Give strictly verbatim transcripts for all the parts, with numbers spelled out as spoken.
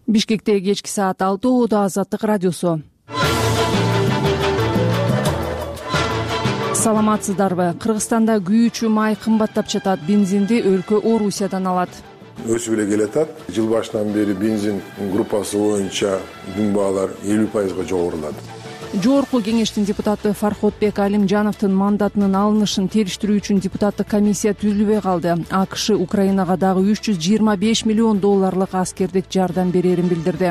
Бишкекте кечки саат алты убада Азаттык радиосу. Саламатсыздарбы? Кыргызстанда күйүүчү май кымбаттап жатат. Бензинди өлкө Орусиядан алат. Өсүп эле келатат. Жыл башынан бери бензин группасы боюнча дүң баалар элүү пайызга жогорулады. Жогорку кеңештин депутаты Фарходбек Алимжановдун мандатынын алынышын териштирүү үчүн депутаттык комиссия түзүлбөй калды. АКШ Украинага дагы үч жүз жыйырма беш миллион долларлык аскердик жардам берерин билдирди.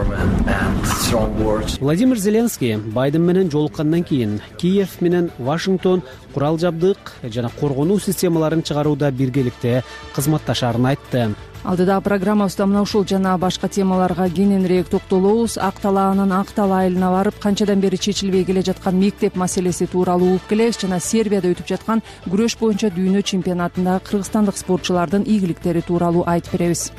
Владимир Зеленский Байден менен жолуккандан кийин Киев менен Вашингтон курал жабдык жана коргонуу системаларын чыгарууда биргеликте кызматташарын айтты. Алдыда программабызда мына ушул жана башка темаларга кененирээк токтолобуз. Ак талаанын ак талаа айылына барып, канчадан бери чечилбей келе жаткан мектеп маселеси тууралуу угуп келебиз жана Сербияда өтүп жаткан күрөш боюнча дүйнө чемпионатындагы кыргызстандык спортчулардын ийгиликтери тууралуу айтып беребиз.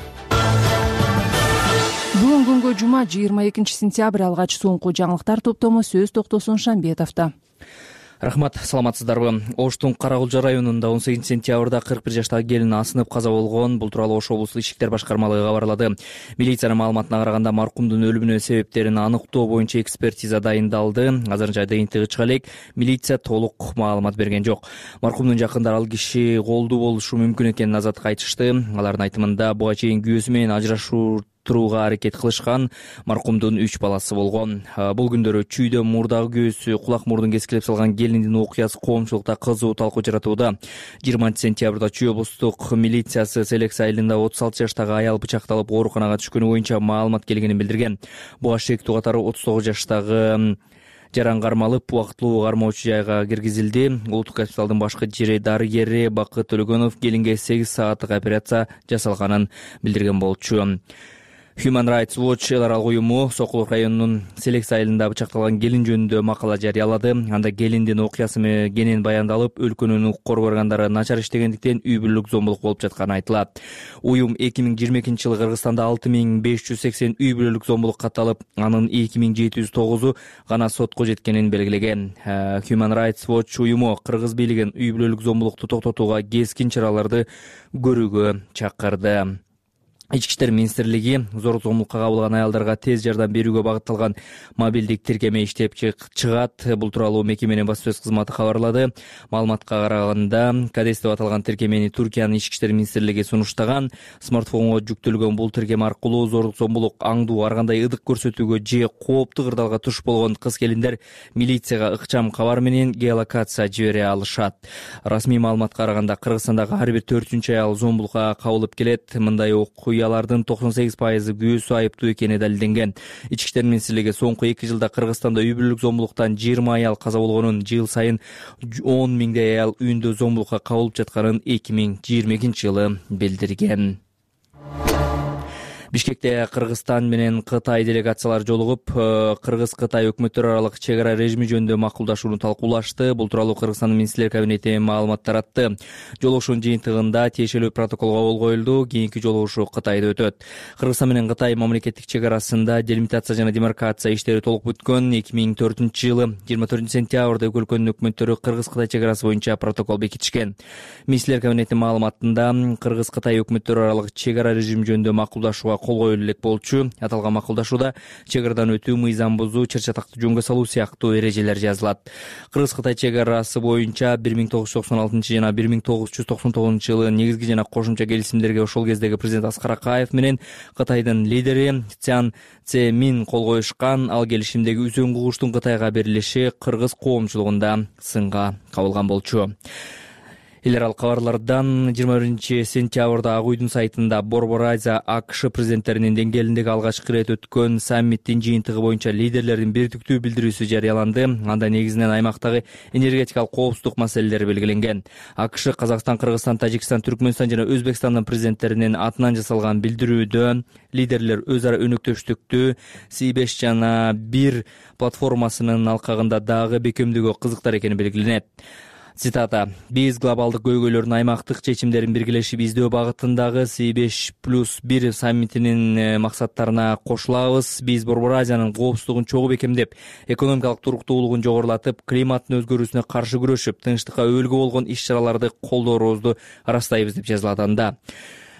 Бүгүн күнгө жума жыйырма экинчи сентябрь. Алгач соңку жаңылыктар топтому сөз токтосун Шамбетовдо. Рахмат, саламатсыздарбы? Оштун Карагулжа районунда он сегизинчи сентябрда кырк бир жаштагы келин асынып каза болгон. Бул тууралуу Ош облустук ички иштер башкармалыгы кабарлады. Милициянын маалыматына караганда маркумдун өлүмүнүн себептерин аныктоо боюнча экспертиза дайындалды. Азырынча жыйынтыгы чыга элек, милиция толук маалымат берген жок. Маркумдун жакындары ал киши колдуу болушу мүмкүн экенин Азаттыкка айтышты. Алардын айтымында буга чейин күйөөсү менен ажырашуу турууга аракет кылышкан. Маркумдун үч баласы болгон. Бул күндөрү чүйдө мурдагы күйөөсү кулак мурдун кескилеп салган келиндин окуясы коомчулукта кызуу талкуу жаратууда. жыйырманчы сентябрда Чүй облустук милициясы Селекс айылында отуз алты жаштагы аял бычакталып ооруканага түшкөнү боюнча маалымат келгенин билдирген. Буга шектүү катары отуз тогуз жаштагы жаран кармалып, убактылуу кармоочу жайга киргизилди. Улуттук госпиталдын башкы дарыгери Бакыт Төлөгөнов келинге сегиз сааттык операция жасалганын билдирген болчу. Human Rights Watch эл аралык уюму Сокулук районунун Селекс айылында бычакталган келин жөнүндө макала жарыялады. Анда келиндин окуясы менен баяндалып, өлкөнүн укук органдары начар иштегендиктен үй бүлөлүк зомбулук болуп жатканы айтылат. Уюм эки миң жыйырма экинчи жылы Кыргызстанда алты миң беш жүз сексен үй бүлөлүк зомбулук катталып, анын эки миң жети жүз тогузу гана сотко жеткенин белгилеген. Human Rights Watch уюму кыргыз бийлигин үй бүлөлүк зомбулукту токтотууга кескин чараларды көрүүгө чакырды. Ички иштер министрлиги зорлук зомбулукка кабылган аялдарга тез жардам берүүгө багытталган мобилдик тиркеме иштеп чыгат. Бул тууралуу мекеменин баспасөз кызматы кабарлады. Маалыматка караганда, Кадес деп аталган тиркемени Туркиянын ички иштер министрлиги сунуштаган. Смартфонго жүктөлгөн бул тиркеме аркылуу зорлук зомбулук, аңдуу, ар кандай ыдык көрсөтүүгө же кооптуу кырдаалга туш болгон кыз-келиндер милицияга ыкчам кабар менен геолокация жибере алышат. Расмий маалыматка караганда, Кыргызстандагы ар бир төртүнчү аял зомбулукка кабылып келет. Мындай окуялардын токсон сегиз пайызы күйөөсү айыптуу экени далилденген. Ички иштер министрлиги соңку эки жылда Кыргызстанда үй бүлөлүк зомбулуктан жыйырма аял каза болгонун, жыл сайын он миңдей аял үйүндө зомбулукка кабылып жатканын эки миң жыйырма экинчи жылы билдирген. Бишкекте Кыргызстан менен Кытай делегациялары жолугуп, Кыргыз-Кытай өкмөттөр аралык чек ара режими жөнүндө макулдашууну талкуулашты. Бул тууралуу Кыргызстандын министрлер кабинети маалымат таратты. Жолугушуунун жыйынтыгында тиешелүү протоколго кол коюлду. Кийинки жолугушуу Кытайда өтөт. Кыргызстан менен Кытай мамлекеттик чек арасында делимитация жана демаркация иштери толук бүткөн. эки миң төртүнчү жылы жыйырма төртүнчү сентябрда эки өлкөнүн өкмөттөрү Кыргыз-Кытай чек арасы боюнча протокол бекитишкен. Министрлер кабинети маалыматында Кыргыз-Кытай өкмөттөрү аралык чек ара режими жөнүндө макулдашууга кол коюлуу элек болчу. Аталган макулдашууда чек арадан өтүү, мыйзам бузуу, чыр-чатакты жөнгө салуу сыяктуу эрежелер жазылат. Кыргыз-Кытай чек арасы боюнча бир миң тогуз жүз токсон алтынчы жана бир миң тогуз жүз токсон тогузунчу жылы негизги жана кошумча келисимдерге ошол кездеги президент Аскар Акаев менен Кытайдын лидери Цян Цземин кол коюшкан. Ал келишимдеги үзөң кугуштун Кытайга берилиши кыргыз коомчулугунда сынга кабылган болчу. Эл аралык кабарлардан жыйырма биринчи сентябрда Ак үйдүн сайтында Борбор Азия АКШ президенттеринин деңгээлиндеги алгачкы ирет өткөн саммиттин жыйынтыгы боюнча лидерлердин бирдиктүү билдирүүсү жарыяланды. Анда негизинен аймактагы энергетикалык коопсуздук маселелери белгиленген. АКШ Казакстан, Кыргызстан, Тажикстан, Түркмөнстан жана Өзбекстандын президенттеринин атынан жасалган билдирүүдө лидерлер өз ара өнөктөштүктү Си беш жана бир платформасынын алкагында дагы бекемдөөгө кызыктар экени белгиленет. Цитата: «Биз глобалдык көйгөйлөрдүн аймактык чечимдерин биргелешип издөө багытындагы Си беш плюс бир саммитинин максаттарына кошулабыз. Биз Борбор Азиянын коопсуздугун чогуу бекемдеп, экономикалык туруктуулугун жогорулатып, климаттын өзгөрүүсүнө каршы күрөшүп, тынчтыкка өбөлгө болгон иш-чараларды колдоорубузду ырастайбыз», деп жазылат анда.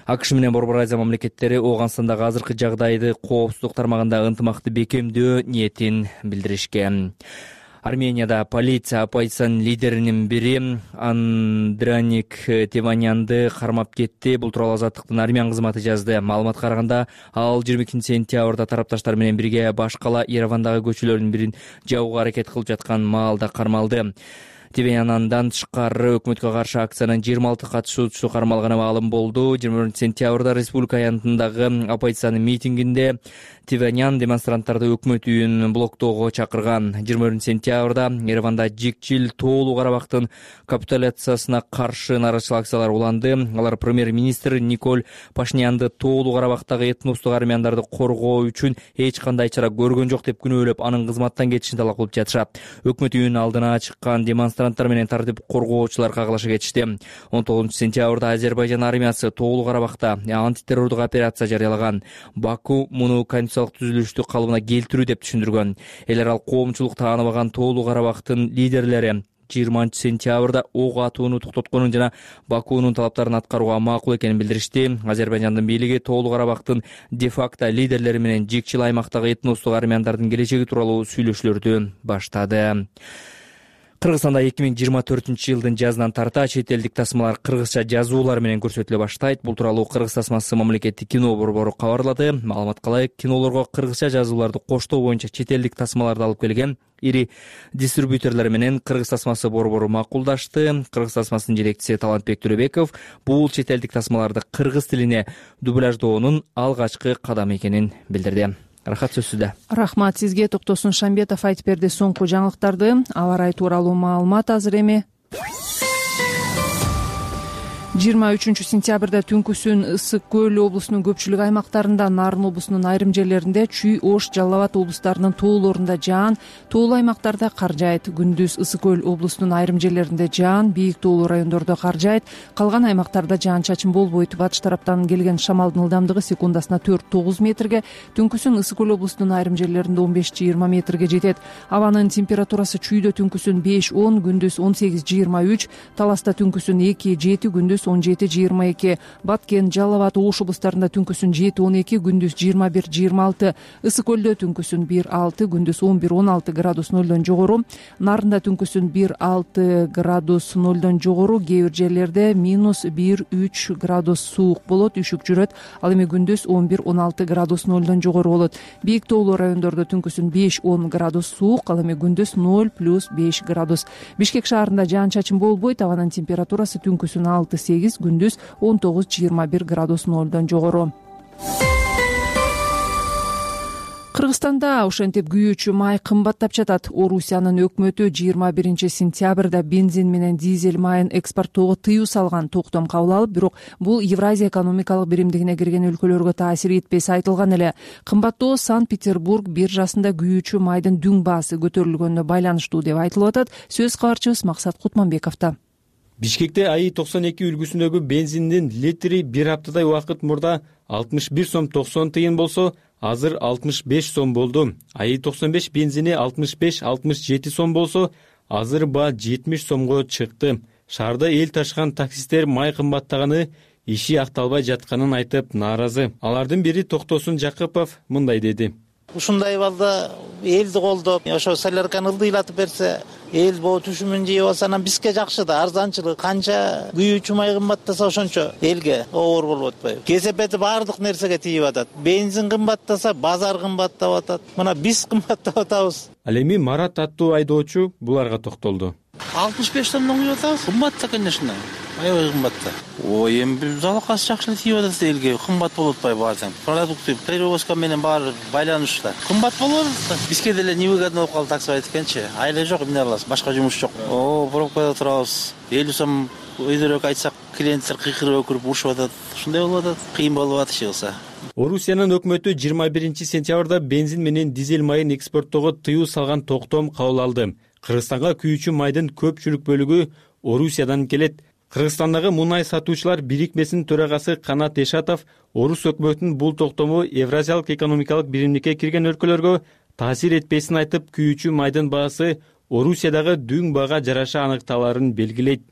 АКШ менен Борбор Азия мамлекеттери Ооганстандагы азыркы жагдайды коопсуздук тармагында ынтымакты бекемдөө ниетин билдиришкен. Арменияда полиция оппозициянын лидеринин бири Андраник Теванянды кармап кетти. Бул тууралуу Азаттыктын армян кызматы жазды. Маалыматка караганда, ал жыйырма экинчи сентябрда тарапташтар менен бирге башкала Еревандагы көчөлөрдүн бирин жабууга аракет кылып жаткан маалда кармалды. Тевеняндан тышкары өкмөткө каршы акциянын жыйырма алты катышуучусу кармалганы маалым болду. жыйырма биринчи сентябрда республика аянтындагы оппозициянын митингинде Тевенян демонстранттарды өкмөт үйүн блоктоого чакырган. жыйырма биринчи сентябрда Ереванда жикчил тоолуу Карабактын капитуляциясына каршы нааразычылык акциялар уланды. Алар премьер-министр Николь Пашинянды тоолуу Карабактагы этностук армяндарды коргоо үчүн эч кандай чара көргөн жок деп күнөөлөп, анын кызматтан кетишин талап кылып жатышат. Өкмөт үйүнүн алдына чыккан демонстранттар менен тартип коргоочулар кагылыша кетишти. он тогузунчу сентябрда Азербайжан армиясы тоолуу Карабакта антитеррордук операция жарыялаган. Баку муну конституциялык түзүлүштү калыбына келтирүү деп түшүндүргөн. Эл арал коомчулук тааныбаган тоолуу Карабактын лидерлери жыйырманчы сентябрда ок атууну токтотконун жана Бакунун талаптарын аткарууга макул экенин билдиришти. Азербайжандын бийлиги тоолуу Карабактын де-факто лидерлери менен жикчил аймактагы этностук армяндардын келечеги тууралуу сүйлөшүүлөрдү баштады. Кыргызстанда эки миң жыйырма төртүнчү жылдын жазынан тарта чет элдик тасмалар кыргызча жазуулар менен көрсөтүлө баштайт. Бул тууралуу Кыргыз тасмасы мамлекеттик кино борбору кабарлады. Маалыматка ылайык, кинолорго кыргызча жазууларды коштоо боюнча чет элдик тасмаларды алып келген ири дистрибьюторлор менен Кыргыз тасмасы борбору макулдашты. Кыргыз тасмасынын жетекчиси Талантбек Төлөбеков бул чет элдик тасмаларды кыргыз тилине дубляждоонун алгачкы кадамы экенин билдирди. Рахат сөзсүздө. Рахмат сизге. Токтосун Шамбетов айтып берди соңку жаңылыктарды. Аба ырайы тууралуу маалымат азыр эми. жыйырма үчүнчү сентябрда түнкүсүн Ысык Көл облусунун көпчүлүк аймактарында, Нарын облусунун айрым жерлеринде, Чүй, Ош, Жалал Абад облустарынын тоолорунда жаан, тоолуу аймактарда кар жаайт. Күндүз Ысык Көл облусунун айрым жерлеринде жаан, бийик тоолуу райондордо кар жаайт. Калган аймактарда жаан-чачын болбойт. Батыш тараптан келген шамалдын ылдамдыгы секундасына төрт тогуз метрге, түнкүсүн Ысык Көл облусунун айрым жерлеринде он беш жыйырма метрге жетет. Абанын температурасы Чүйдө түнкүсүн беш он, күндүз он сегиз жыйырма үч, Таласта түнкүсүн эки жети, күндүз он жети жыйырма эки, Баткен, Жалал Абад, Ош облустарында түнкүсүн жети он эки, күндүз жыйырма бир жыйырма алты, Ысык Көлдө түнкүсүн бир алты, күндүз он бир он алты градус нөлдөн жогору, Нарында түнкүсүн бир алты градус нөлдөн жогору, кээ бир жерлерде минус бир үч градус суук болот, үшүк жүрөт. Ал эми күндүз он бир он алты градус нөлдөн жогору болот. Бийик тоолуу райондордо түнкүсүн беш он градус суук, ал эми күндүз ноль плюс беш градус. Бишкек шаарында жаан-чачын болбойт. Абанын температурасы түнкүсүн алты сегиз, күндүз он тогуз жыйырма бир градус нөлдөн жогору. Кыргызстанда ошентип күйүүчү май кымбаттап жатат. Орусиянын өкмөтү жыйырма биринчи сентябрда бензин менен дизель майын экспорттоого тыюу салган токтом кабыл алып, бирок бул Евразия экономикалык биримдигине кирген өлкөлөргө таасир этпеси айтылган эле. Кымбаттоо Санкт-Петербург биржасында күйүүчү майдын дүң баасы көтөрүлгөнүнө байланыштуу деп айтылып атат. Сөз кабарчыбыз Максат Кутманбековдо. Бишкекте АИ токсон эки үлгүсүндөгү бензиндин литри бир аптадай убакыт мурда алтымыш бир сом токсон тыйын болсо, азыр алтымыш беш сом болду. АИ токсон беш бензини алтымыш беш алтымыш жети сом болсо, азыр баа жетимиш сомго чыкты. Шаарда эл ташыган таксисттер май кымбаттаганы, иши акталбай жатканын айтып нааразы. Алардын бири Токтосун Жакыпов мындай деди. Ушундай балда элди колдоп, ошо солярканы ылдыйлатып берсе, эл боо түшүмүн жеп алса, анан бизге жакшы да, арзанчылык. Канча күйүүчү май кымбаттаса ошончо элге оор болуп атпайбы? Кесепети баардык нерсеге тийип атат. Бензин кымбаттаса, базар кымбаттап атат. Мына биз кымбаттап атабыз. Ал эми Марат аттуу айдоочу буларга токтолду. алтымыш беш сомдон күйүп атабыз. Кымбатта, конечно. Аябай кымбатта. Ой, эми залакасы жакшы эле тийип атат элге. Кымбат болуп атпайбы баардык? Продукты перевозка менен баары байланышта. Кымбат болуп атат. Бизге деле невыгодно болуп калды, так айтып эткенчи. Айла жок, эмне кыласыз? Башка жумуш жок. О, пробкада турабыз. элүү сом өйдөрөөк айтсак, клиенттер кыйкырып өкүрүп урушуп атат. Ушундай болуп атат. Кыйын болуп атышы кылса. Орусиянын өкмөтү жыйырма биринчи сентябрда бензин менен дизель майын экспорттоого тыюу салган токтом кабыл алды. Кыргызстанга күйүүчү майдын көпчүлүк бөлүгү Орусиядан келет. Кыргызстандагы мунай сатуучулар бирикмесинин төрагасы Канат Эшатов Орус өкмөтүнүн бул токтому Евразиялык экономикалык биримдикке кирген өлкөлөргө таасир этпесин айтып, күйүүчү майдын баасы Орусиядагы дүң баага жараша аныкталарын белгилейт.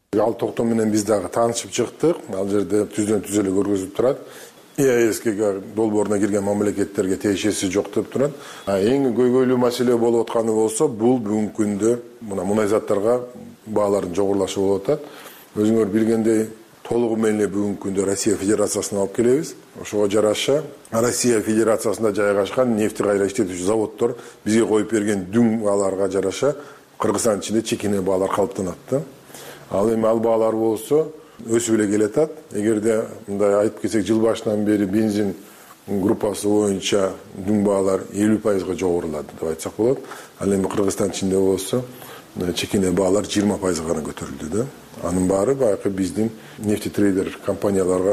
Ал токтом менен биз дагы таанышып чыктык. Ал жерде түздөн түз эле көргөзүлүп турат. ЕАЭСке долбооруна кирген мамлекеттерге тиешеси жок деп турат. Эң көйгөйлүү маселе болуп атканы болсо, бул бүгүнкү күндө мына мунай заттарга баалардын жогорулашы болуп атат. Өзүңөр билгендей, толугу менен бүгүнкү күндө Россия Федерациясына алып келебиз. Ошого жараша Россия Федерациясында жайгашкан нефти кайра иштетүүчү заводдор бизге коюп берген дүң бааларга жараша Кыргызстан ичинде чекине баалар калыптанат да. Ал эми ал баалар болсо өсүп эле келатат. Эгерде мындай айтып кетсек, жыл башынан бери бензин группасы боюнча дүң баалар элүү пайызга жогорулады деп айтсак болот. Ал эми Кыргызстан ичинде болсо чекине баалар жыйырма пайызга гана көтөрүлдү да. Анын баары баягы биздин нефтетрейдер компанияларга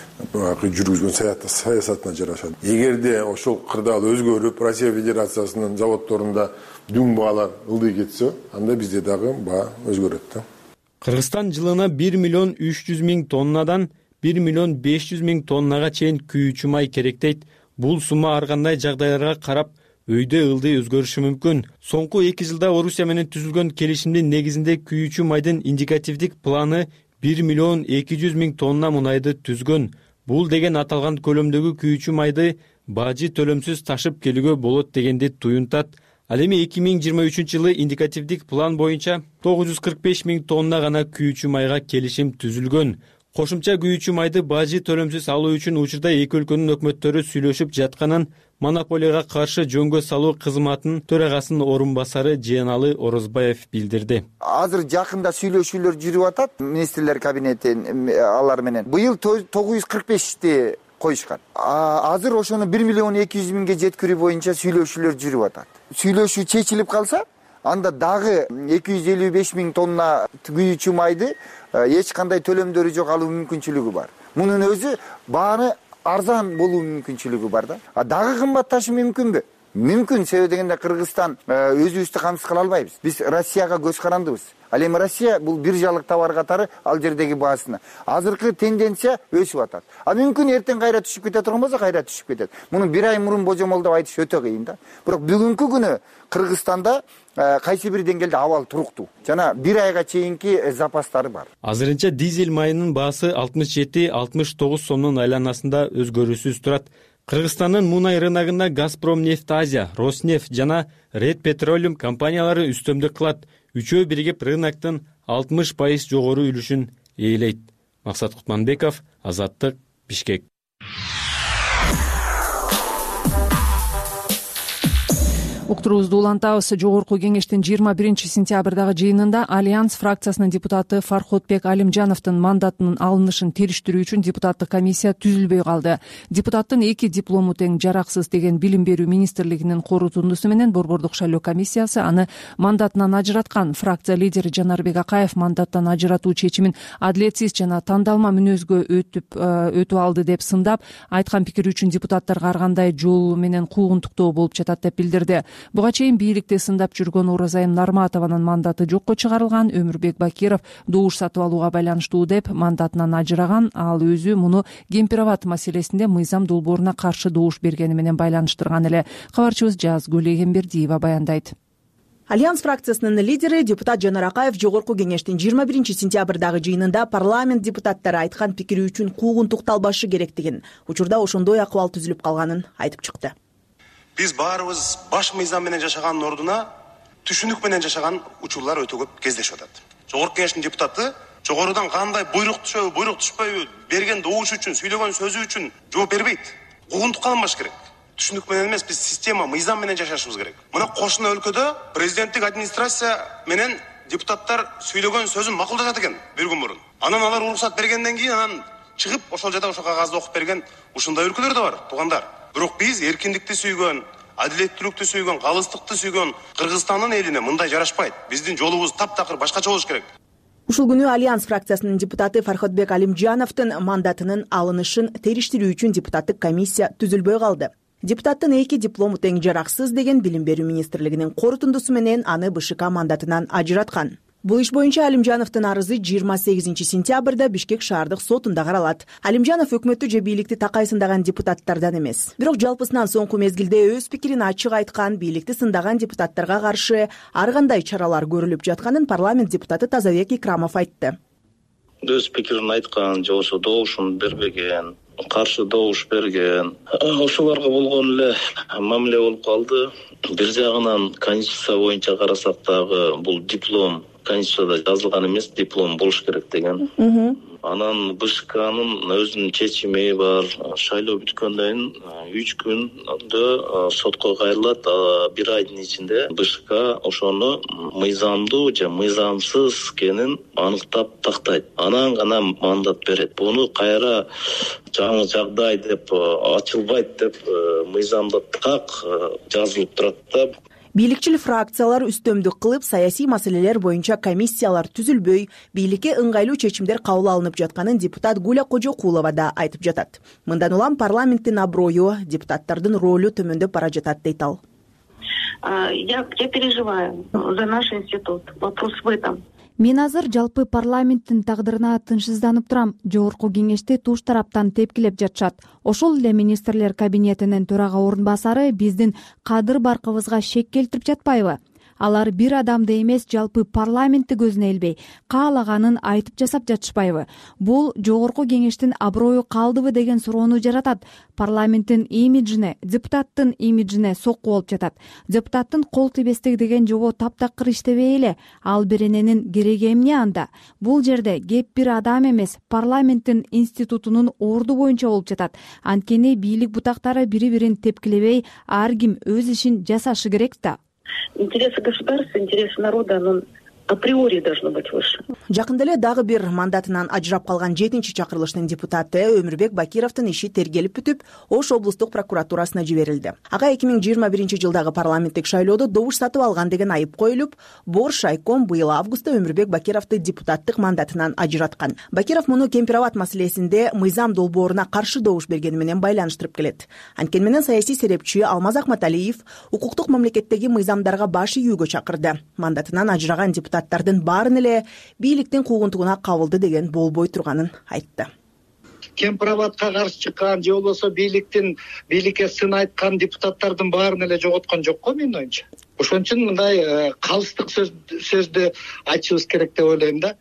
баягы жүргүзгөн саясатына жараша. Эгерде ошол кырдаал өзгөрүп, Россия Федерациясынын заводдорунда дүң баалар ылдый кетсе, анда бизде дагы баа өзгөрөт да. Кыргызстан жылына бир миллион үч жүз миң тоннадан бир миллион беш жүз миң тоннага чейин күйүүчү май керектейт. Бул сумма ар кандай жагдайларга карап өйдө ылдый өзгөрүшү мүмкүн. Соңку эки жылда Орусия менен түзүлгөн келишимдин негизинде күйүүчү майдын индикативдик планы бир миллион эки жүз миң тонна мунайды түзгөн. Бул деген аталган көлөмдөгү күйүүчү майды бажы төлөмсүз ташып келүүгө болот дегенди туюнтат. Ал эми эки миң жыйырма үчүнчү жылы индикативдик план боюнча тогуз жүз кырк беш миң тонна гана күйүүчү майга келишим түзүлгөн. Кошумча күйүүчү майды бажы төлөмсүз алуу үчүн учурда эки өлкөнүн өкмөттөрү сүйлөшүп жатканын монополияга каршы жөнгө салуу кызматынын төрагасынын орун басары Жээналы Орозбаев билдирди. Азыр жакында сүйлөшүүлөр жүрүп атат министрлер кабинети алар менен. Быйыл тогуз жүз кырк бешти коюшкан. Азыр ошону бир миллион эки жүз миңге жеткирүү боюнча сүйлөшүүлөр жүрүп атат. Сүйлөшүү чечилип калса, анда дагы эки жүз элүү беш миң тонна күйүүчү майды эч кандай төлөмдөрү жок алуу мүмкүнчүлүгү бар. Мунун өзү бааны арзан болуу мүмкүнчүлүгү бар да. А дагы кымбатташы мүмкүнбү? Мүмкүн, себеби дегенде Кыргызстан өзүбүздү камсыз кыла албайбыз. Биз Россияга көз карандыбыз. Ал эми Россия бул биржалык товар катары ал жердеги баасына. Азыркы тенденция өсүп атат. А мүмкүн эртең кайра түшүп кете турган болсо кайра түшүп кетет. Муну бир ай мурун божомолдоп айтыш өтө кыйын да. Бирок бүгүнкү күнү Кыргызстанда кайсы бир деңгээлде абал туруктуу. Жана бир айга чейинки запастары бар. Азырынча дизель майынын баасы алтымыш жети алтымыш тогуз сомдун айланасында өзгөрүүсүз турат. Кыргызстандын мунай рыногуна Газпром нефть Азия, Роснефть жана Red Petroleum компаниялары үстөмдүк кылат. Үчөө биригип рыноктун алтымыш пайыз жогору үлүшүн ээлейт. Максат Кутманбеков, Азаттык, Бишкек. Уктуруубузду улантабыз. Жогорку кеңештин жыйырма биринчи сентябрдагы жыйынында Альянс фракциясынын депутаты Фарходбек Алимжановдун мандатынын алынышын териштирүү үчүн депутаттык комиссия түзүлбөй калды. Депутаттын эки диплому тең жараксыз деген билим берүү министрлигинин корутундусу менен Борбордук шайлоо комиссиясы аны мандатынан ажыраткан. Фракция лидери Жанарбек Акаев мандаттан ажыратуу чечимин адилетсиз жана тандалма мүнөзгө өтүп өтүп алды деп сындап, айткан пикири үчүн депутаттарга ар кандай жол менен куугунтуктоо болуп жатат деп билдирди. Буга чейин бийликти сындап жүргөн Оразайым Нарматованын мандаты жокко чыгарылган. Өмүрбек Бакиров добуш сатып алууга байланыштуу деп мандатынан ажыраган. Ал өзү муну Кемпирабад маселесинде мыйзам долбооруна каршы добуш бергени менен байланыштырган эле. Кабарчыбыз Жазгүл Эгембердиева баяндайт. Альянс фракциясынын лидери депутат Жанар Акаев жогорку кеңештин жыйырма биринчи сентябрдагы жыйынында парламент депутаттары айткан пикири үчүн куугунтукталбашы керектигин, учурда ошондой акыбал түзүлүп калганын айтып чыкты. Биз баарыбыз баш мыйзам менен жашаганын ордуна түшүнүк менен жашаган учурлар өтө көп кездешип атат. Жогорку кеңештин депутаты жогорудан кандай буйрук түшөбү, буйрук түшпөйбү, берген добуш үчүн, сүйлөгөн сөзү үчүн жооп бербейт. Куугунтукка алынбаш керек. Түшүнүк менен эмес, биз система, мыйзам менен жашашыбыз керек. Мына кошуна өлкөдө президенттик администрация менен депутаттар сүйлөгөн сөзүн макулдашат экен бир күн мурун. Анан алар уруксат бергенден кийин анан чыгып ошол жерде ошо кагазды окуп берген ушундай өлкөлөр да бар, туугандар. Бирок биз эркиндикти сүйгөн, адилеттүүлүктү сүйгөн, калыстыкты сүйгөн Кыргызстандын элине мындай жарашпайт. Биздин жолубуз таптакыр башкача болуш керек. Ушул күнү Альянс фракциясынын депутаты Фарходбек Алимжановдун мандатынын алынышын териштирүү үчүн депутаттык комиссия түзүлбөй калды. Депутаттын эки диплому тең жараксыз деген билим берүү министрлигинин корутундусу менен аны БШК мандатынан ажыраткан. Бул иш боюнча Алимжановдун арызы жыйырма сегизинчи сентябрда Бишкек шаардык сотунда каралат. Алимжанов өкмөттү же бийликти такай сындаган депутаттардан эмес. Бирок жалпысынан соңку мезгилде өз пикирин ачык айткан, бийликти сындаган депутаттарга каршы ар кандай чаралар көрүлүп жатканын парламент депутаты Тазабек Икрамов айтты. өз пикирин айткан же болбосо добушун бербеген, каршы добуш берген, ошолорго болгон эле мамиле болуп калды. Бир жагынан конституция боюнча карасак дагы бул диплом конституцияда жазылган эмес, диплом болуш керек деген. Анан БШКнын өзүнүн чечими бар. Шайлоо бүткөндөн кийин үч күндө сотко кайрылат. Бир айдын ичинде БШК ошону мыйзамдуу же мыйзамсыз экенин аныктап тактайт. Анан гана мандат берет. Буну кайра жаңы жагдай деп ачылбайт деп мыйзамда так жазылып турат да. Бийликчил фракциялар үстөмдүк кылып, саясий маселелер боюнча комиссиялар түзүлбөй, бийликке ыңгайлуу чечимдер кабыл алынып жатканын депутат Гуля Кожокулова да айтып жатат. Мындан улам парламенттин аброю, депутаттардын ролу төмөндөп бара жатат дейт ал. Я переживаю за наш институт. Вопрос в этом. Мен азыр жалпы парламенттин тагдырына тынчсызданып турам. Жогорку кеңеште туш тараптан тепкилеп жатышат. Ошол эле министрлер кабинетинин төрага орун басары биздин кадыр баркыбызга шек келтирип жатпайбы? Алар бир адамды эмес, жалпы парламентти көзүнө илбей, каалаганын айтып жасап жатышпайбы? Бул жогорку кеңештин аброю калдыбы деген суроону жаратат. Парламенттин имиджине, депутаттын имиджине сокку болуп жатат. Депутаттын кол тийбестиги деген жобо таптакыр иштебей эле. Ал берененин кереги эмне анда? Бул жерде кеп бир адам эмес, парламенттин институтунун орду боюнча болуп жатат. Анткени бийлик бутактары бири-бирин тепкилебей, ар ким өз ишин жасашы керек да. Интересы государства, интересы народа, но априори должно быть выше. Жакында эле дагы бир мандатынан ажырап калган жетинчи чакырылыштын депутаты Өмүрбек Бакировдун иши тергелип бүтүп, Ош облустук прокуратурасына жиберилди. Ага эки миң жыйырма биринчи жылдагы парламенттик шайлоодо добуш сатып алган деген айып коюлуп, Борш айком быйыл августта Өмүрбек Бакировду депутаттык мандатынан ажыраткан. Бакиров муну Кемпир абад маселесинде мыйзам долбооруна каршы добуш бергени менен байланыштырып келет. Анткени менен саясий серепчи Алмаз Акматалиев укуктук мамлекеттеги мыйзамдарга баш ийүүгө чакырды. Мандатынан ажыраган депутат депутаттардын баарын эле бийликтин куугунтугуна кабылды деген болбой турганын айтты. Кемпир абадка каршы чыккан же болбосо бийликтин бийликке сын айткан депутаттардын баарын эле жоготкон жок го менин оюмча. Ошон үчүн мындай калыстык сөздү айтышыбыз керек деп ойлойм да.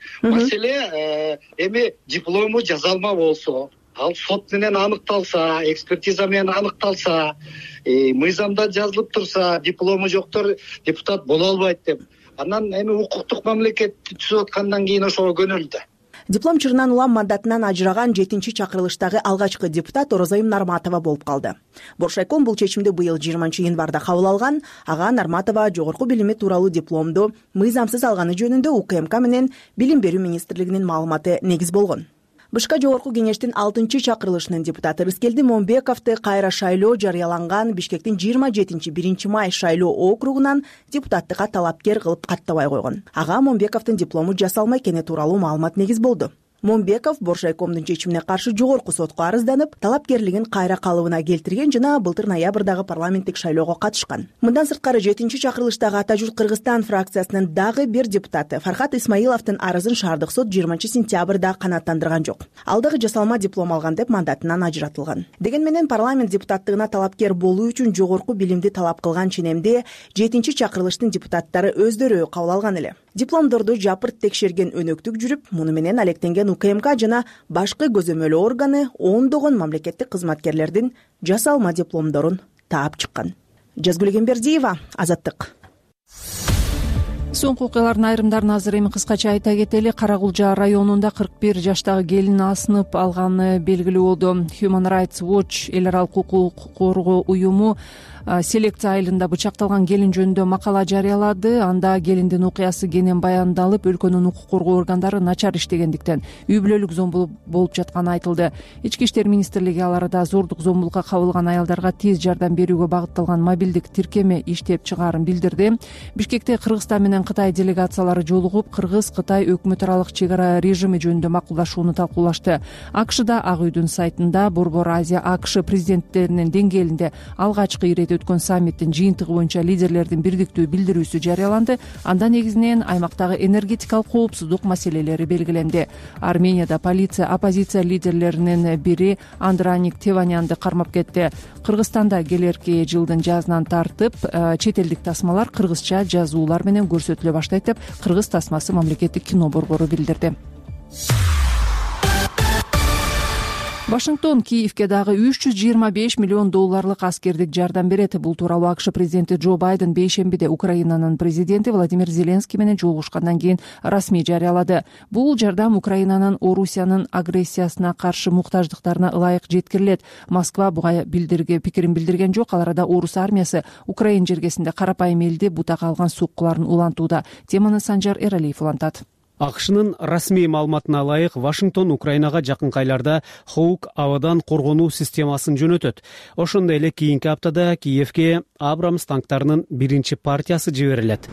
Маселе эми диплому жазалма болсо, ал сот менен аныкталса, экспертиза менен аныкталса, мыйзамда жазылып турса, диплому жоктор депутат боло албайт деп. Анан эми укуктук мамлекет түзүп аткандан кийин ошого көнүлдү. Диплом чырынан улам мандатынан ажыраган жетинчи чакырылыштагы алгачкы депутат Орозайым Нарматова болуп калды. Боршайком бул чечимди быйыл жыйырманчы январда кабыл алган. Ага Нарматова жогорку билими тууралуу дипломду мыйзамсыз алганы жөнүндө У К М К менен Билим берүү министрлигинин маалыматы негиз болгон. БШК жогорку кеңештин алтынчы чакырылышынын депутаты Рыскелди Момбековду кайра шайлоо жарыяланган Бишкектин жыйырма жетинчи биринчи май шайлоо округунан депутаттыкка талапкер кылып каттабай койгон. Ага Момбековдун диплому жасалма экени тууралуу маалымат негиз болду. Момбеков Боршайкомдун чечимине каршы жогорку сотко арызданып, талапкерлигин кайра калыбына келтирген жана былтыр ноябрдагы парламенттик шайлоого катышкан. Мындан сырткары жетинчи чакырылыштагы Ата журт Кыргызстан фракциясынын дагы бир депутаты Фархат Исмаиловдун арызын шаардык сот жыйырманчы сентябрда канааттандырган жок. Ал дагы жасалма диплом алган деп мандатынан ажыратылган. Деген менен парламент депутаттыгына талапкер болуу үчүн жогорку билимди талап кылган ченемди жетинчи чакырылыштын депутаттары өздөрү кабыл алган эле. Дипломдорду жапырт текшерген өнөктүк жүрүп, муну менен алектенген У К М К жана башкы көзөмөлөө органы ондогон мамлекеттик кызматкерлердин жасалма дипломдорун таап чыккан. Жазгүл Эмбердиева, Азаттык. Соңку окуялардын айрымдарын азыр эми кыскача айта кетели. Карагулжа районунда кырк бир жаштагы келин асынып алганы белгилүү болду. Human Rights Watch эл аралык укук коргоо уюму селекция айылында бычакталган келин жөнүндө макала жарыялады. Анда келиндин окуясы кенен баяндалып, өлкөнүн укук коргоо органдары начар иштегендиктен үй бүлөлүк зомбулук болуп жатканы айтылды. Ички иштер министрлиги ал арада зордук зомбулукка кабылган аялдарга тез жардам берүүгө багытталган мобилдик тиркеме иштеп чыгаарын билдирди. Бишкекте Кыргызстан менен Кытай делегациялары жолугуп, Кыргыз-Кытай өкмөт аралык чек ара режими жөнүндө макулдашууну талкуулашты. АКШда Ак үйдүн сайтында Борбор Азия АКШ президенттеринин деңгээлинде алгачкы ирет өткөн саммиттин жыйынтыгы боюнча лидерлердин бирдиктүү билдирүүсү жарыяланды. Анда негизинен аймактагы энергетикалык коопсуздук маселелери белгиленди. Арменияда полиция оппозиция лидерлеринин бири Андраник Теванянды кармап кетти. Кыргызстанда келерки жылдын жазынан тартып чет элдик тасмалар кыргызча жазуулар менен көрсөтүлө баштайт деп Кыргыз тасмасы мамлекеттик кино борбору билдирди. Вашингтон Киевке дагы үч жүз жыйырма беш миллион долларлык аскердик жардам берет. Бул тууралуу АКШ президенти Джо Байден бейшембиде Украинанын президенти Владимир Зеленский менен жолугушкандан кийин расмий жарыялады. Бул жардам Украинанын Орусиянын агрессиясына каршы муктаждыктарына ылайык жеткирилет. Москва буга билдирге пикирин билдирген жок. Ал арада орус армиясы Украин жергесинде карапайым элди бутак алган соккуларын улантууда. Теманы Санжар Эралиев улантат. АКШнын расмий маалыматына ылайык, Вашингтон Украинага жакынкы айларда Хоук абадан коргонуу системасын жөнөтөт. Ошондой эле кийинки аптада Киевке Абрамс танктарынын биринчи партиясы жиберилет.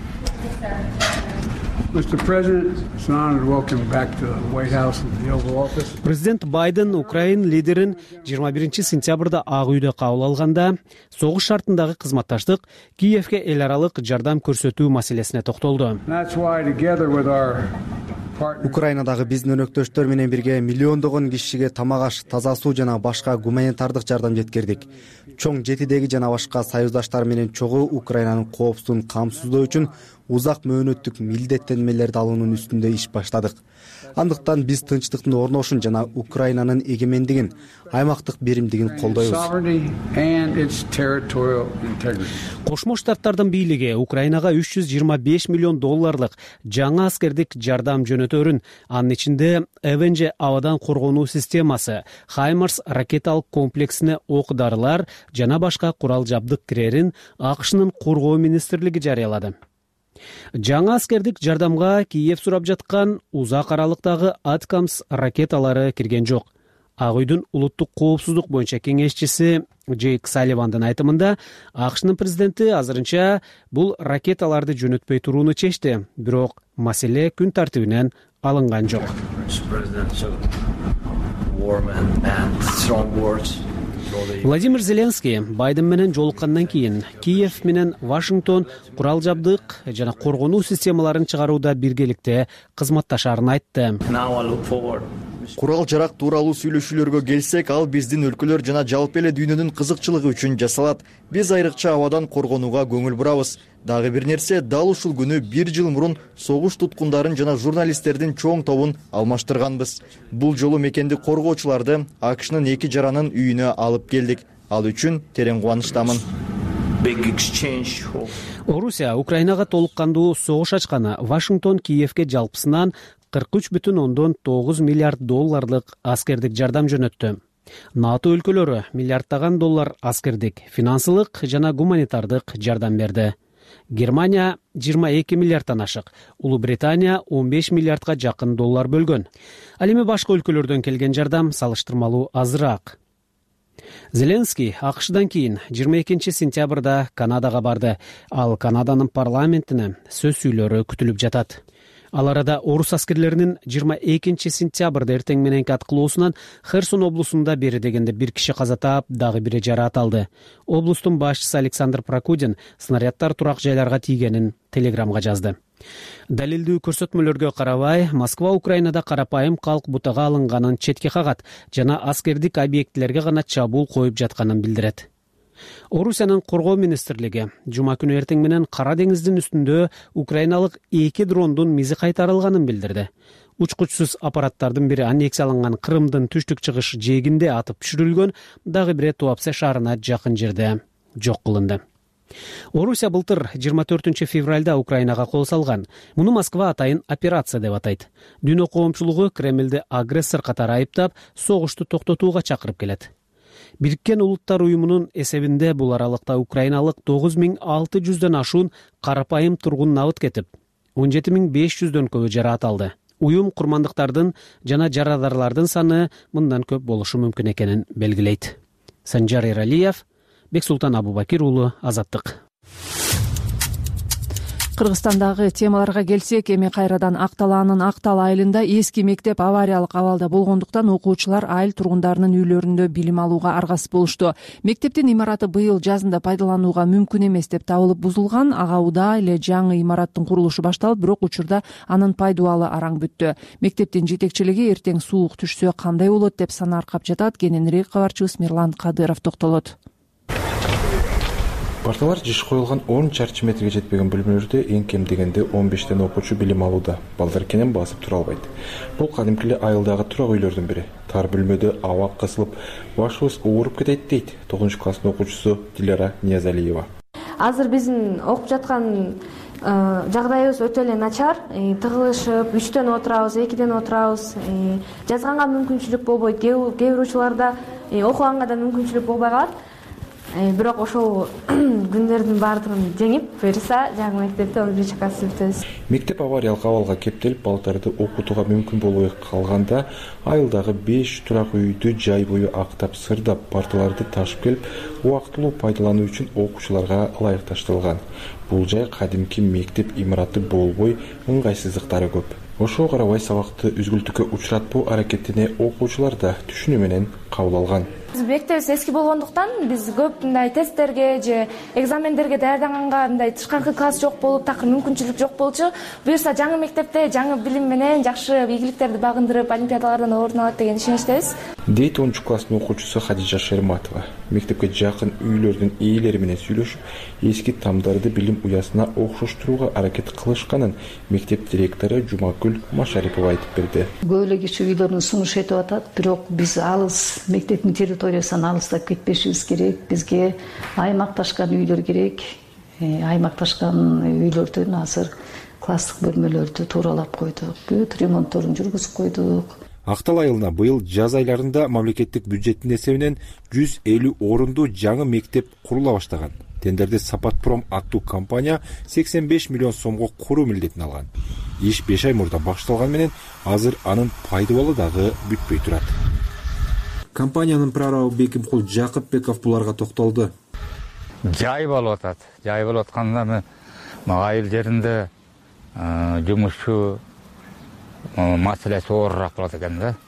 Президент Байден Украин лидерин жыйырма биринчи сентябрда Ак үйдө кабыл алганда согуш шартындагы кызматташтык Киевке эл аралык жардам көрсөтүү маселесине токтолду. Украинадагы биздин өнөктөштөр менен бирге миллиондогон кишиге тамак аш, таза суу жана башка гуманитардык жардам жеткирдик. Чоң жетидеги жана башка союздаштар менен чогуу Украинанын коопсуздугун камсыздоо үчүн узак мөөнөттүк милдеттенмелерди алуунун үстүндө иш баштадык. Андыктан биз тынчтыктын орношун жана Украинанын эгемендигин, аймактык биримдигин колдойбуз. Кошмо Штаттардын бийлиги Украинага үч жүз жыйырма беш миллион долларлык жаңы аскердик жардам жөнөтөрүн, анын ичинде Эвенже абадан коргонуу системасы, Хаймарс ракеталык комплексине ок-дарылар жана башка курал жабдык кирерин АКШнын коргоо министрлиги жарыялады. Жаңы аскердик жардамга Киев сурап жаткан узак аралыктагы Аткамс ракеталары кирген жок. Ак үйдүн улуттук коопсуздук боюнча кеңешчиси Джейк Салливандын айтымында, АКШнын президенти азырынча бул ракеталарды жөнөтпөй турууну чечти, бирок маселе күн тартибинен алынган жок. Владимир Зеленский Байден менен жолуккандан кийин Киев менен Вашингтон курал жабдык жана коргонуу системаларын чыгарууда биргеликте кызматташаарын айтты. Курал жарак тууралуу сүйлөшүүлөргө келсек, ал биздин өлкөлөр жана жалпы эле дүйнөнүн кызыкчылыгы үчүн жасалат. Биз айрыкча абадан коргонууга көңүл бурабыз. Дагы бир нерсе, дал ушул күнү бир жыл мурун согуш туткундарын жана журналисттердин чоң тобун алмаштырганбыз. Бул жолу мекенди коргоочуларды АКШнын эки жаранын үйүнө алып келдик. Ал үчүн терең кубанычтамын. Орусия Украинага толук кандуу согуш ачканы Вашингтон Киевке жалпысынан кырк үч бүтүн ондон тогуз миллиард долларлык аскердик жардам жөнөттү. НАТО өлкөлөрү миллиардтаган доллар аскердик, финансылык жана гуманитардык жардам берди. Германия жыйырма эки миллиардтан ашык, Улуу Британия он беш миллиардга жакын доллар бөлгөн. Ал эми башка өлкөлөрдөн келген жардам салыштырмалуу азыраак. Зеленский АКШдан кийин жыйырма экинчи сентябрда Канадага барды. Ал Канаданын парламентине сөз сүйлөрү күтүлүп жатат. Ал арада орус аскерлеринин жыйырма экинчи сентябрда эртең мененки аткылоосунан Херсон облусунда бери дегенде бир киши каза таап, дагы бири жараат алды. Облустун башчысы Александр Прокудин снаряддар турак жайларга тийгенин телеграмга жазды. Далилдүү көрсөтмөлөргө карабай, Москва Украинада карапайым калк бутага алынганын четке кагат жана аскердик объектилерге гана чабуул коюп жатканын билдирет. Орусиянын коргоо министрлиги жума күнү эртең менен Кара деңиздин үстүндө украиналык эки дрондун мизи кайтарылганын билдирди. Учкучсуз аппараттардын бири аннексияланган Крымдын түштүк чыгыш жээгинде атып түшүрүлгөн, дагы бири Туапсе шаарына жакын жерде жок кылынды. Орусия былтыр жыйырма төртүнчү февралда Украинага кол салган. Муну Москва атайын операция деп атайт. Дүйнө коомчулугу Кремлди агрессор катары айыптап, согушту токтотууга чакырып келет. Бириккен Улуттар уюмунун эсебинде бул аралыкта украиналык тогуз миң алты жүздөн ашуун карапайым тургун набыт кетип, он жети миң беш жүздөн көбү жараат алды. Уюм курмандыктардын жана жарадарлардын саны мындан көп болушу мүмкүн экенин белгилейт. Санжар Эралиев, Бексултан Абубакир уулу, Азаттык. Кыргызстандагы темаларга келсек, эми кайрадан Акталаанын Актал айылында эски мектеп авариялык абалда болгондуктан окуучулар айыл тургундарынын үйлөрүндө билим алууга аргасыз болушту. Мектептин имараты быйыл жазында пайдаланууга мүмкүн эмес деп табылып бузулган. Ага удаа эле жаңы имараттын курулушу башталып, бирок учурда анын пайдубалы араң бүттү. Мектептин жетекчилиги эртең суук түшсө кандай болот деп сана аркап жатат. Кененирээк кабарчыбыз Мирлан Кадыров токтолот. парталар жиш коюлган он чарчы метрге жетпеген бөлмөлөрдө эң кем дегенде он бештен окуучу билим алууда. Балдар кенен басып тура албайт. Бул кадимки эле айылдагы турак үйлөрдүн бири. Тар бөлмөдө аба кысылып, башыбыз ооруп кетет дейт тогузунчу класстын окуучусу Дилара Ниязалиева. Азыр биздин окуп жаткан жагдайыбыз өтө эле начар. Тыгылышып, үчтөн отурабыз, экиден отурабыз. Жазганга мүмкүнчүлүк болбойт. Кээ бир учурларда окуганга да мүмкүнчүлүк болбой калат. Бирок ошол күндөрдүн баардыгын жеңип, буюрса жаңы мектепте он биринчи классты бүтөбүз. Мектеп авариялык абалга кептелип, балдарды окутууга мүмкүн болбой калганда, айылдагы беш турак үйдү жай бою актап, сырдап, парталарды ташып келип, убактылуу пайдалануу үчүн окуучуларга ылайыкташтырылган. Бул жай кадимки мектеп имараты болбой, ыңгайсыздыктары көп. Ошого карабай сабакты үзгүлтүккө учуратпоо аракетине окуучулар да түшүнүү менен кабыл алган. Мектебибиз эски болгондуктан биз көп мындай тесттерге же экзамендерге даярданганга мындай тышкаркы класс жок болуп, такыр мүмкүнчүлүк жок болчу. Буюрса жаңы мектепте жаңы билим менен жакшы ийгиликтерди багындырып, олимпиадалардан орун алат деген ишеничтебиз. Дейт онунчу класстын окуучусу Хадижа Шерматова. Мектепке жакын үйлөрдүн ээлери менен сүйлөшүп, эски тамдарды билим уясына окшоштурууга аракет кылышканын мектеп директору Жумакүл Машарипова айтып берди. Көп эле киши үйлөрүн сунуш этип атат, бирок биз алыс мектептин территориясынан алыстап кетпешибиз керек. Бизге аймакташкан үйлөр керек. Аймакташкан үйлөрдөн азыр класстык бөлмөлөрдү тууралап койдук. Бүт ремонтторун жүргүзүп койдук. Актал айылына быйыл жаз айларында мамлекеттик бюджеттин эсебинен жүз элүү орунду жаңы мектеп курула баштаган. Тендерде Сапатпром аттуу компания сексен беш миллион сомго куруу милдетин алган. Иш беш ай мурда башталган менен азыр анын пайдабалы дагы бүтпөй турат. Компаниянын прорабы Бекимкул Жакыпбеков буларга токтолду. Жай болуп атат. Жай болуп атканда айыл жеринде жумушчу маселеси оорураак болот экен да.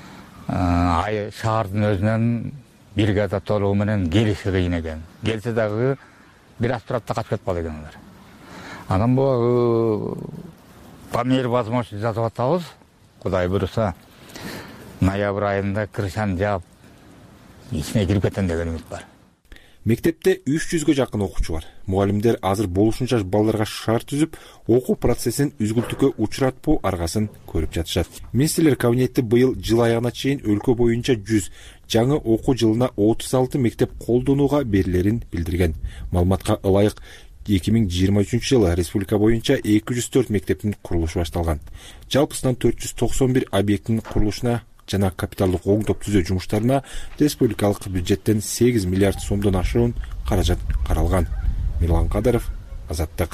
Ай шаардын өзүнөн бригада толугу менен келиши кыйын экен. Келсе дагы бир аз турат да качып кетип калат экен алар. Анан бул по мере возможности жазып атабыз. Кудай буйруса ноябрь айында крышаны жаап ичине кирип кетем деген үмүт бар. Мектепте үч жүзгө жакын окуучу бар. Мугалимдер азыр болушунча балдарга шарт түзүп, окуу процессин үзгүлтүккө учуратпоо аргасын көрүп жатышат. Министрлер кабинети быйыл жыл аягына чейин өлкө боюнча жүз, жаңы окуу жылына отуз алты мектеп колдонууга берилерин билдирген. Маалыматка ылайык эки миң жыйырма үчүнчү жылы республика боюнча эки жүз төрт мектептин курулушу башталган. Жалпысынан төрт жүз токсон бир объекттин курулушуна жана капиталдык оңдоп түзөө жумуштарына республикалык бюджеттен сегиз миллиард сомдон ашуун каражат каралган. Мирлан Кадыров, Азаттык.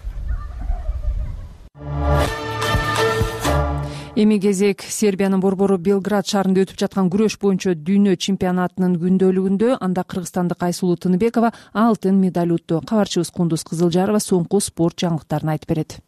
Эми кезек Сербиянын борбору Белград шаарында өтүп жаткан күрөш боюнча дүйнө чемпионатынын күндөлүгүндө анда кыргызстандык Айсулуу Тыныбекова алтын медаль утту. Кабарчыбыз Кундуз Кызылжарова соңку спорт жаңылыктарын айтып берет.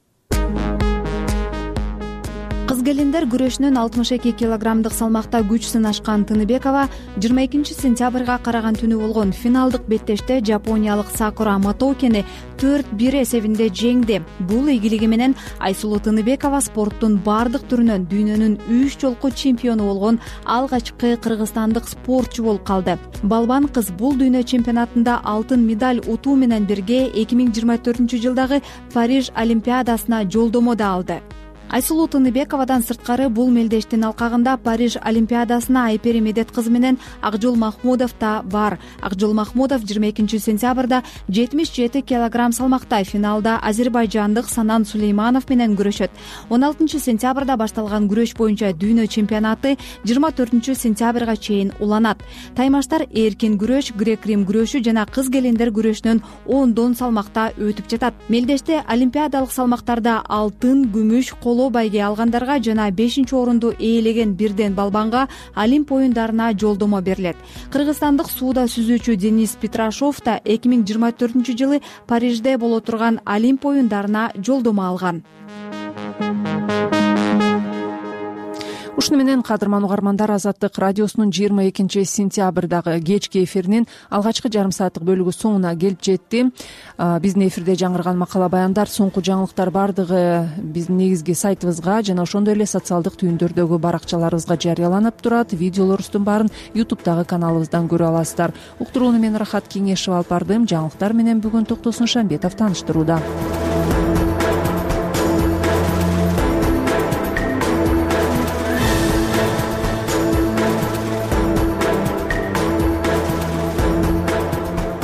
Кыз келиндер күрөшүнүн алтымыш эки килограммдык салмакта күч сынашкан Тыныбекова жыйырма экинчи сентябрга караган түнү болгон финалдык беттеште жапониялык Сакура Матоукени төрт бир эсебинде жеңди. Бул ийгилиги менен Айсулуу Тыныбекова спорттун бардык түрүнөн дүйнөнүн үч жолку чемпиону болгон алгачкы кыргызстандык спортчу болуп калды. Балбан кыз бул дүйнө чемпионатында алтын медаль утуу менен бирге эки миң жыйырма төртүнчү жылдагы Париж олимпиадасына жолдомо да алды. Айсулуу Тыныбековадан сырткары бул мелдештин алкагында Париж олимпиадасына Айпери Медет кызы менен Акжол Махмудов да бар. Акжол Махмудов жыйырма экинчи сентябрда жетимиш жети килограмм салмакта финалда азербайжандык Санан Сулейманов менен күрөшөт. он алтынчы сентябрда башталган күрөш боюнча дүйнө чемпионаты жыйырма төртүнчү сентябрга чейин уланат. Таймаштар эркин күрөш, грек-рим күрөшү жана кыз келиндер күрөшүнөн ондон салмакта өтүп жатат. Мелдеште олимпиадалык салмактарда алтын, күмүш, коло байге алгандарга жана бешинчи орунду ээлеген бирден балбанга Олимп оюндарына жолдомо берилет. Кыргызстандык сууда сүзүүчү Денис Петрашов да эки миң жыйырма төртүнчү жылы Парижде боло турган Олимп оюндарына жолдомо алган. ушуну менен кадырман угармандар, Азаттык радиосунун жыйырма экинчи сентябрдагы кечки эфиринин алгачкы жарым сааттык бөлүгү соңуна келип жетти. Биздин эфирде жаңырган макала баяндар, соңку жаңылыктар бардыгы биздин негизги сайтыбызга жана ошондой эле социалдык түйүндөрдөгү баракчаларыбызга жарыяланып турат. Видеолорубуздун баарын ютубтагы каналыбыздан көрө аласыздар. Уктурууну мен Рахат Кеңешева алып бардым. Жаңылыктар менен бүгүн Токтосун Шамбетов тааныштырууда.